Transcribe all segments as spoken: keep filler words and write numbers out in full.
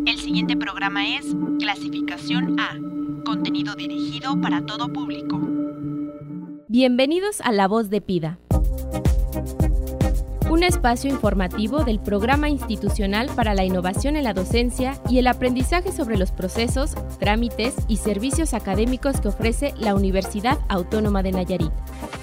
El siguiente programa es Clasificación A, contenido dirigido para todo público. Bienvenidos a La Voz de Pida, un espacio informativo del Programa Institucional para la Innovación en la Docencia y el Aprendizaje sobre los procesos, trámites y servicios académicos que ofrece la Universidad Autónoma de Nayarit.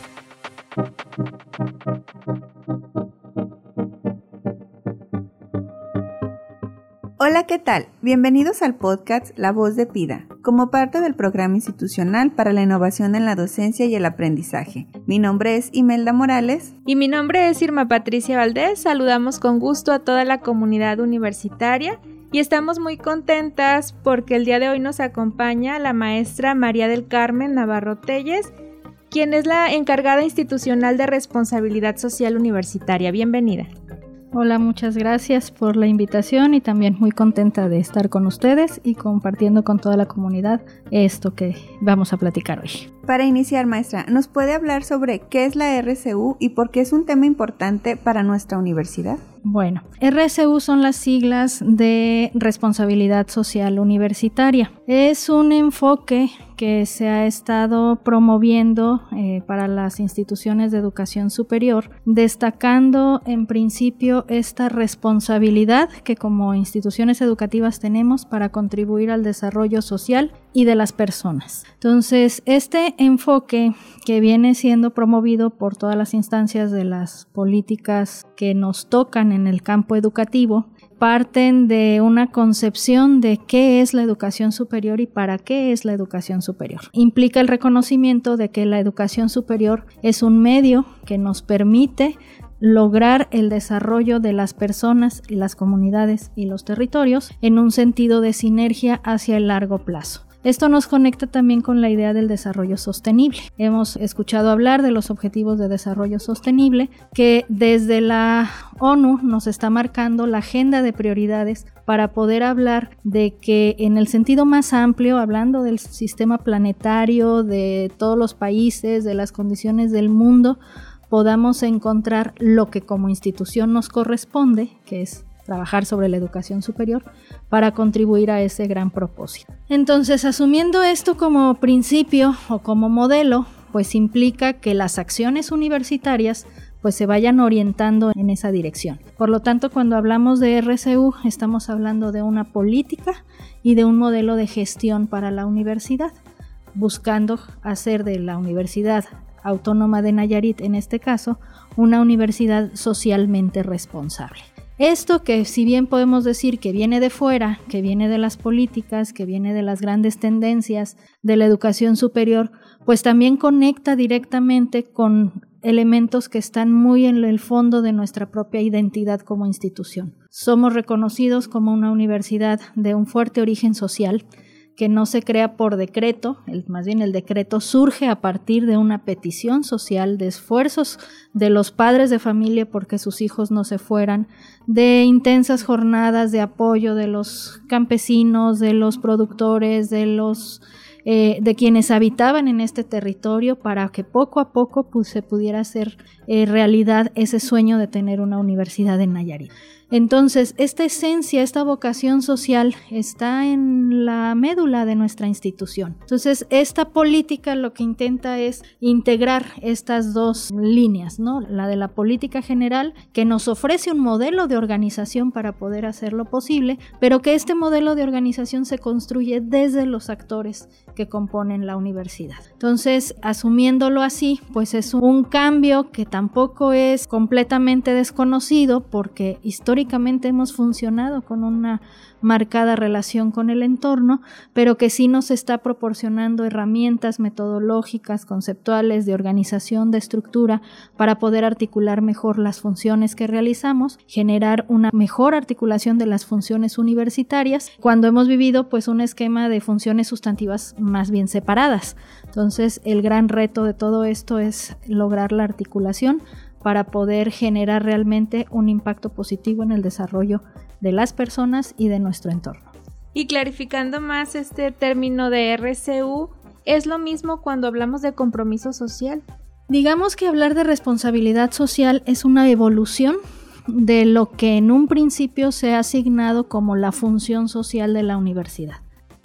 Hola, ¿qué tal? Bienvenidos al podcast La Voz de Pida, como parte del Programa Institucional para la Innovación en la Docencia y el Aprendizaje. Mi nombre es Imelda Morales. Y mi nombre es Irma Patricia Valdés. Saludamos con gusto a toda la comunidad universitaria y estamos muy contentas porque el día de hoy nos acompaña la maestra María del Carmen Navarro Telles, quien es la encargada institucional de responsabilidad social universitaria. Bienvenida. Hola, muchas gracias por la invitación y también muy contenta de estar con ustedes y compartiendo con toda la comunidad esto que vamos a platicar hoy. Para iniciar, maestra, ¿nos puede hablar sobre qué es la R C U y por qué es un tema importante para nuestra universidad? Bueno, R C U son las siglas de Responsabilidad Social Universitaria. Es un enfoque que se ha estado promoviendo eh, para las instituciones de educación superior, destacando en principio esta responsabilidad que como instituciones educativas tenemos para contribuir al desarrollo social y de las personas. Entonces, este enfoque que viene siendo promovido por todas las instancias de las políticas que nos tocan en el campo educativo, parten de una concepción de qué es la educación superior y para qué es la educación superior. Implica el reconocimiento de que la educación superior es un medio que nos permite lograr el desarrollo de las personas y las comunidades y los territorios en un sentido de sinergia hacia el largo plazo. Esto nos conecta también con la idea del desarrollo sostenible. Hemos escuchado hablar de los Objetivos de Desarrollo Sostenible, que desde la ONU nos está marcando la agenda de prioridades para poder hablar de que en el sentido más amplio, hablando del sistema planetario, de todos los países, de las condiciones del mundo, podamos encontrar lo que como institución nos corresponde, que es trabajar sobre la educación superior para contribuir a ese gran propósito. Entonces, asumiendo esto como principio o como modelo, pues implica que las acciones universitarias pues se vayan orientando en esa dirección. Por lo tanto, cuando hablamos de R C U, estamos hablando de una política y de un modelo de gestión para la universidad, buscando hacer de la Universidad Autónoma de Nayarit, en este caso, una universidad socialmente responsable. Esto que si bien podemos decir que viene de fuera, que viene de las políticas, que viene de las grandes tendencias de la educación superior, pues también conecta directamente con elementos que están muy en el fondo de nuestra propia identidad como institución. Somos reconocidos como una universidad de un fuerte origen social, que no se crea por decreto, el, más bien el decreto surge a partir de una petición social, de esfuerzos de los padres de familia porque sus hijos no se fueran, de intensas jornadas de apoyo de los campesinos, de los productores, de los eh, de quienes habitaban en este territorio para que poco a poco pues, se pudiera hacer eh, realidad ese sueño de tener una universidad en Nayarit. Entonces, esta esencia, esta vocación social está en la médula de nuestra institución. Entonces, esta política lo que intenta es integrar estas dos líneas, ¿no? La de la política general, que nos ofrece un modelo de organización para poder hacerlo posible, pero que este modelo de organización se construye desde los actores que componen la universidad. Entonces, asumiéndolo así, pues es un cambio que tampoco es completamente desconocido porque históricamente Históricamente hemos funcionado con una marcada relación con el entorno, pero que sí nos está proporcionando herramientas metodológicas, conceptuales, de organización, de estructura, para poder articular mejor las funciones que realizamos, generar una mejor articulación de las funciones universitarias, cuando hemos vivido pues un esquema de funciones sustantivas más bien separadas. Entonces, el gran reto de todo esto es lograr la articulación para poder generar realmente un impacto positivo en el desarrollo de las personas y de nuestro entorno. Y clarificando más este término de R C U, ¿es lo mismo cuando hablamos de compromiso social? Digamos que hablar de responsabilidad social es una evolución de lo que en un principio se ha asignado como la función social de la universidad.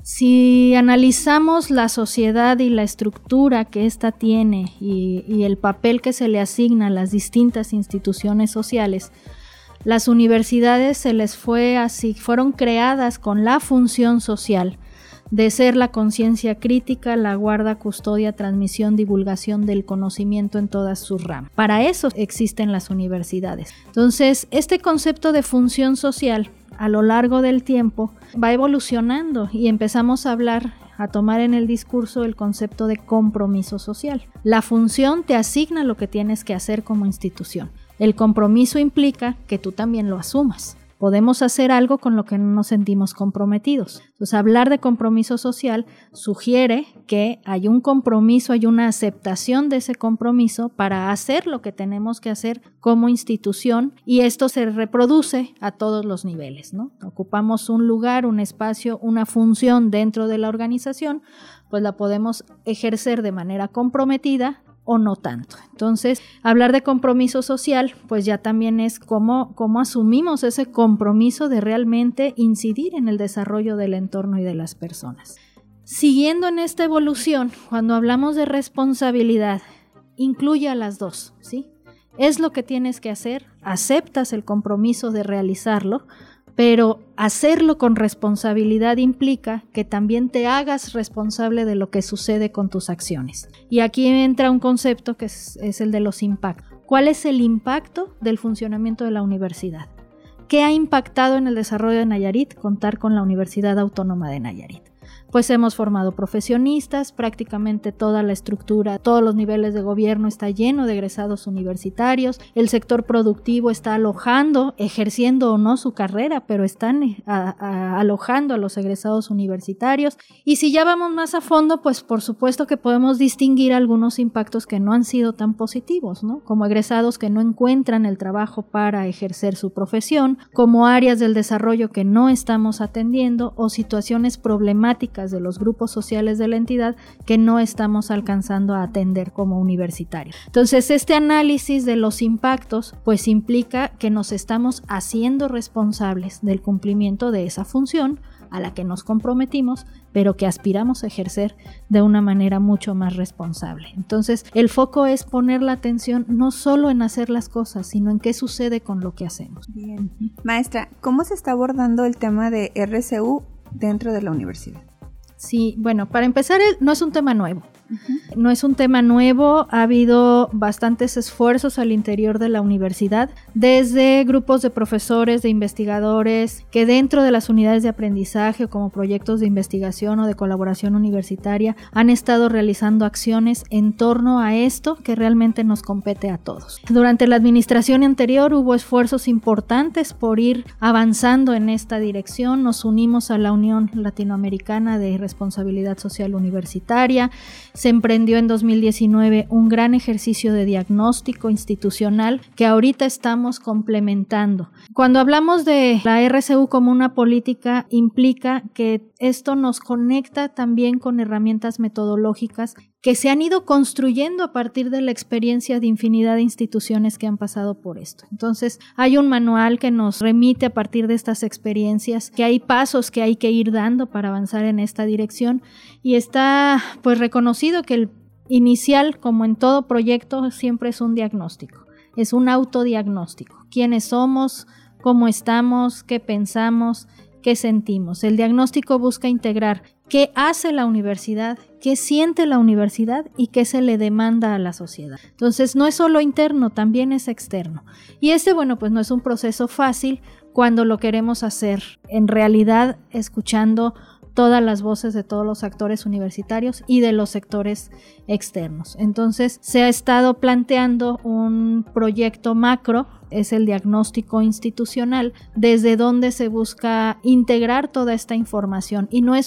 Si analizamos la sociedad y la estructura que ésta tiene y, y el papel que se le asigna a las distintas instituciones sociales, las universidades se les fue así, fueron creadas con la función social de ser la conciencia crítica, la guarda, custodia, transmisión, divulgación del conocimiento en todas sus ramas. Para eso existen las universidades. Entonces, este concepto de función social a lo largo del tiempo va evolucionando y empezamos a hablar, a tomar en el discurso el concepto de compromiso social. La función te asigna lo que tienes que hacer como institución. El compromiso implica que tú también lo asumas. Podemos hacer algo con lo que no nos sentimos comprometidos. Entonces, hablar de compromiso social sugiere que hay un compromiso, hay una aceptación de ese compromiso para hacer lo que tenemos que hacer como institución, y esto se reproduce a todos los niveles, ¿no? Ocupamos un lugar, un espacio, una función dentro de la organización, pues la podemos ejercer de manera comprometida o no tanto. Entonces, hablar de compromiso social, pues ya también es cómo, cómo asumimos ese compromiso de realmente incidir en el desarrollo del entorno y de las personas. Siguiendo en esta evolución, cuando hablamos de responsabilidad, incluye a las dos, ¿sí? Es lo que tienes que hacer, aceptas el compromiso de realizarlo, pero hacerlo con responsabilidad implica que también te hagas responsable de lo que sucede con tus acciones. Y aquí entra un concepto que es, es el de los impactos. ¿Cuál es el impacto del funcionamiento de la universidad? ¿Qué ha impactado en el desarrollo de Nayarit contar con la Universidad Autónoma de Nayarit? Pues hemos formado profesionistas, prácticamente toda la estructura, todos los niveles de gobierno está lleno de egresados universitarios, el sector productivo está alojando, ejerciendo o no su carrera, pero están a, a, alojando a los egresados universitarios. Y si ya vamos más a fondo, pues por supuesto que podemos distinguir algunos impactos que no han sido tan positivos, ¿no? Como egresados que no encuentran el trabajo para ejercer su profesión, como áreas del desarrollo que no estamos atendiendo o situaciones problemáticas de los grupos sociales de la entidad que no estamos alcanzando a atender como universitarios. Entonces, este análisis de los impactos pues implica que nos estamos haciendo responsables del cumplimiento de esa función a la que nos comprometimos, pero que aspiramos a ejercer de una manera mucho más responsable. Entonces, el foco es poner la atención no solo en hacer las cosas, sino en qué sucede con lo que hacemos. Bien. Maestra, ¿cómo se está abordando el tema de R C U dentro de la universidad? Sí, bueno, para empezar, no es un tema nuevo. Uh-huh. No es un tema nuevo, ha habido bastantes esfuerzos al interior de la universidad, desde grupos de profesores, de investigadores, que dentro de las unidades de aprendizaje o como proyectos de investigación o de colaboración universitaria han estado realizando acciones en torno a esto que realmente nos compete a todos. Durante la administración anterior hubo esfuerzos importantes por ir avanzando en esta dirección, nos unimos a la Unión Latinoamericana de Responsabilidad Social Universitaria. Se emprendió en dos mil diecinueve un gran ejercicio de diagnóstico institucional que ahorita estamos complementando. Cuando hablamos de la R C U como una política, implica que esto nos conecta también con herramientas metodológicas que se han ido construyendo a partir de la experiencia de infinidad de instituciones que han pasado por esto. Entonces, hay un manual que nos remite a partir de estas experiencias, que hay pasos que hay que ir dando para avanzar en esta dirección, y está pues reconocido que el inicial, como en todo proyecto, siempre es un diagnóstico, es un autodiagnóstico. ¿Quiénes somos? ¿Cómo estamos? ¿Qué pensamos? ¿Qué sentimos? El diagnóstico busca integrar qué hace la universidad, qué siente la universidad y qué se le demanda a la sociedad. Entonces, no es solo interno, también es externo. Y este, bueno, pues no es un proceso fácil cuando lo queremos hacer en realidad escuchando todas las voces de todos los actores universitarios y de los sectores externos. Entonces, se ha estado planteando un proyecto macro, es el diagnóstico institucional, desde donde se busca integrar toda esta información. Y no es un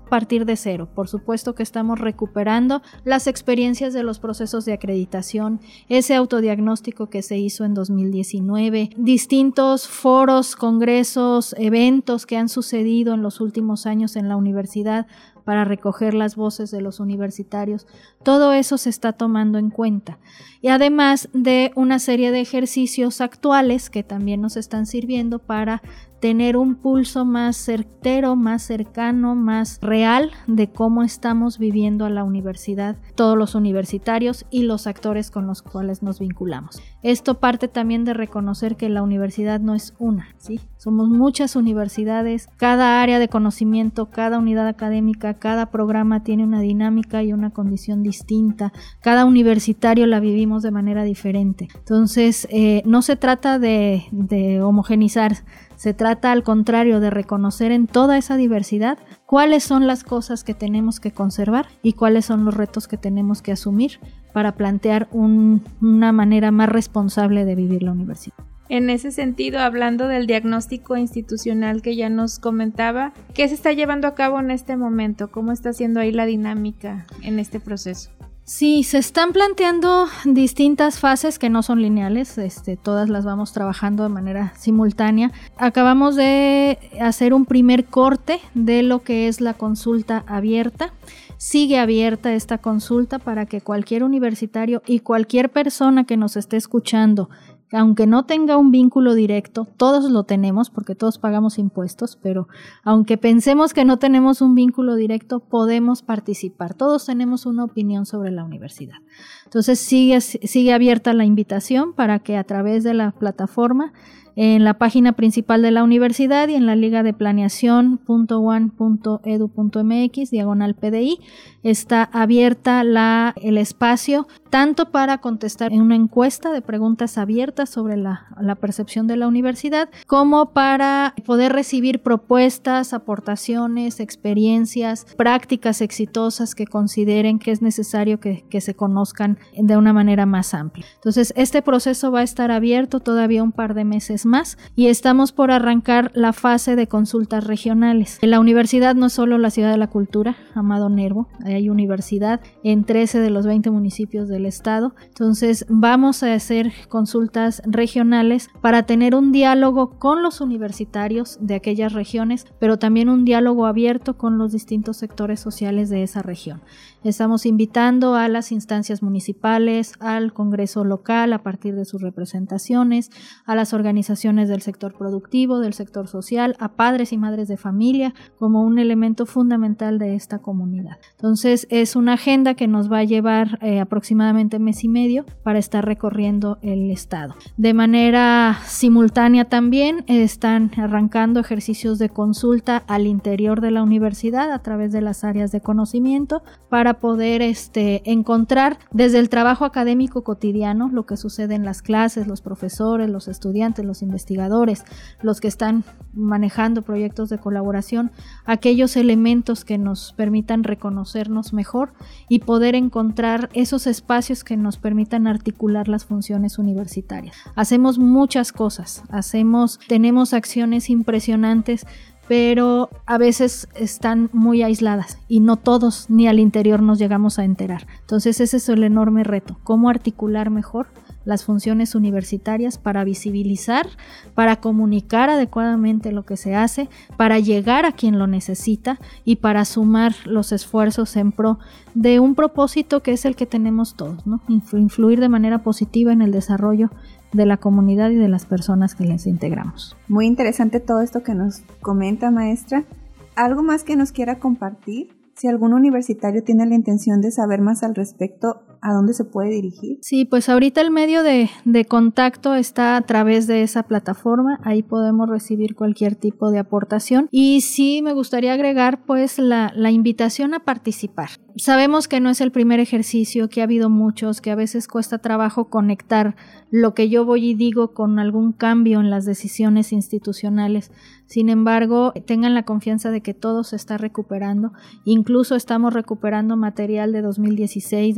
partir de cero. Por supuesto que estamos recuperando las experiencias de los procesos de acreditación, ese autodiagnóstico que se hizo en dos mil diecinueve, distintos foros, congresos, eventos que han sucedido en los últimos años en la universidad para recoger las voces de los universitarios. Todo eso se está tomando en cuenta. Y además de una serie de ejercicios actuales que también nos están sirviendo para tener un pulso más certero, más cercano, más real de cómo estamos viviendo a la universidad, todos los universitarios y los actores con los cuales nos vinculamos. Esto parte también de reconocer que la universidad no es una, ¿sí? Somos muchas universidades, cada área de conocimiento, cada unidad académica, cada programa tiene una dinámica y una condición distinta, cada universitario la vivimos de manera diferente. Entonces, eh, no se trata de, de homogenizar, se trata al contrario de reconocer en toda esa diversidad cuáles son las cosas que tenemos que conservar y cuáles son los retos que tenemos que asumir para plantear un, una manera más responsable de vivir la universidad. En ese sentido, hablando del diagnóstico institucional que ya nos comentaba, ¿qué se está llevando a cabo en este momento? ¿Cómo está siendo ahí la dinámica en este proceso? Sí, se están planteando distintas fases que no son lineales, este, todas las vamos trabajando de manera simultánea. Acabamos de hacer un primer corte de lo que es la consulta abierta. Sigue abierta esta consulta para que cualquier universitario y cualquier persona que nos esté escuchando, aunque no tenga un vínculo directo, todos lo tenemos porque todos pagamos impuestos, pero aunque pensemos que no tenemos un vínculo directo, podemos participar. Todos tenemos una opinión sobre la universidad. Entonces sigue, sigue abierta la invitación para que a través de la plataforma, en la página principal de la universidad y en la liga de planeación punto u a n punto e d u punto m x diagonal P D I está abierta la, el espacio tanto para contestar en una encuesta de preguntas abiertas sobre la, la percepción de la universidad, como para poder recibir propuestas, aportaciones, experiencias, prácticas exitosas que consideren que es necesario que, que se conozcan de una manera más amplia. Entonces, este proceso va a estar abierto todavía un par de meses más y estamos por arrancar la fase de consultas regionales. La universidad no es solo la Ciudad de la Cultura, Amado Nervo, hay universidad en trece de los veinte municipios del estado, entonces vamos a hacer consultas regionales para tener un diálogo con los universitarios de aquellas regiones, pero también un diálogo abierto con los distintos sectores sociales de esa región. Estamos invitando a las instancias municipales, al Congreso local a partir de sus representaciones, a las organizaciones del sector productivo, del sector social, a padres y madres de familia como un elemento fundamental de esta comunidad. Entonces es una agenda que nos va a llevar eh, aproximadamente mes y medio para estar recorriendo el estado. De manera simultánea también están arrancando ejercicios de consulta al interior de la universidad a través de las áreas de conocimiento para poder este, encontrar desde el trabajo académico cotidiano lo que sucede en las clases, los profesores, los estudiantes, los investigadores, los que están manejando proyectos de colaboración, aquellos elementos que nos permitan reconocernos mejor y poder encontrar esos espacios que nos permitan articular las funciones universitarias. Hacemos muchas cosas, hacemos, tenemos acciones impresionantes, pero a veces están muy aisladas y no todos ni al interior nos llegamos a enterar. Entonces ese es el enorme reto, cómo articular mejor las funciones universitarias para visibilizar, para comunicar adecuadamente lo que se hace, para llegar a quien lo necesita y para sumar los esfuerzos en pro de un propósito que es el que tenemos todos, ¿no? Influir de manera positiva en el desarrollo de la comunidad y de las personas que les integramos. Muy interesante todo esto que nos comenta, maestra. ¿Algo más que nos quiera compartir? Si algún universitario tiene la intención de saber más al respecto, ¿a dónde se puede dirigir? Sí, pues ahorita el medio de, de contacto está a través de esa plataforma, ahí podemos recibir cualquier tipo de aportación y sí me gustaría agregar pues la, la invitación a participar. Sabemos que no es el primer ejercicio, que ha habido muchos, que a veces cuesta trabajo conectar lo que yo voy y digo con algún cambio en las decisiones institucionales. Sin embargo, tengan la confianza de que todo se está recuperando. Incluso estamos recuperando material de dos mil dieciséis, dos mil diecisiete,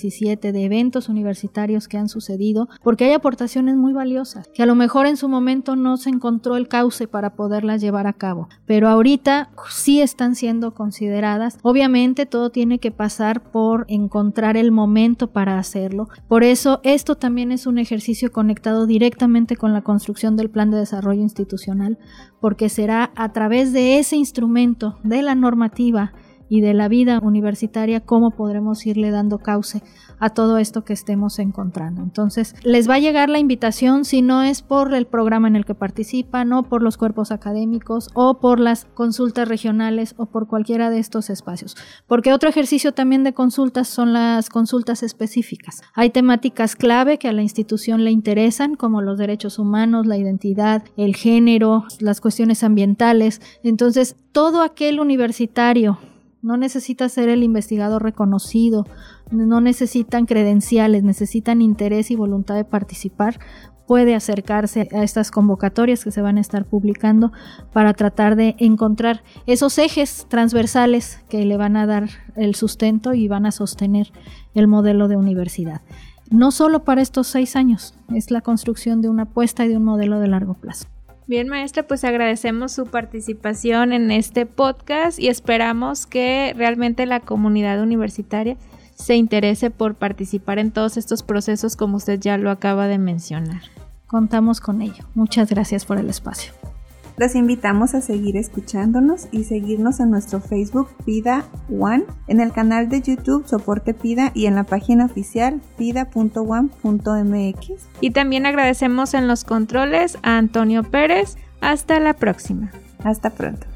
diecisiete, de eventos universitarios que han sucedido, porque hay aportaciones muy valiosas, que a lo mejor en su momento no se encontró el cauce para poderlas llevar a cabo, pero ahorita sí están siendo consideradas. Obviamente todo tiene que pasar por encontrar el momento para hacerlo. Por eso esto también es un ejercicio conectado directamente con la construcción del plan de desarrollo institucional, porque será a través de ese instrumento de la normativa y de la vida universitaria cómo podremos irle dando cauce a todo esto que estemos encontrando. Entonces, les va a llegar la invitación, si no es por el programa en el que participan, o por los cuerpos académicos, o por las consultas regionales, o por cualquiera de estos espacios. Porque otro ejercicio también de consultas son las consultas específicas. Hay temáticas clave que a la institución le interesan, como los derechos humanos, la identidad, el género, las cuestiones ambientales. Entonces, todo aquel universitario, no necesita ser el investigador reconocido, no necesitan credenciales, necesitan interés y voluntad de participar, puede acercarse a estas convocatorias que se van a estar publicando para tratar de encontrar esos ejes transversales que le van a dar el sustento y van a sostener el modelo de universidad. No solo para estos seis años, es la construcción de una apuesta y de un modelo de largo plazo. Bien, maestra, pues agradecemos su participación en este podcast y esperamos que realmente la comunidad universitaria se interese por participar en todos estos procesos como usted ya lo acaba de mencionar. Contamos con ello. Muchas gracias por el espacio. Los invitamos a seguir escuchándonos y seguirnos en nuestro Facebook PIDA One, en el canal de YouTube Soporte PIDA y en la página oficial pida punto one punto m x. Y también agradecemos en los controles a Antonio Pérez. Hasta la próxima. Hasta pronto.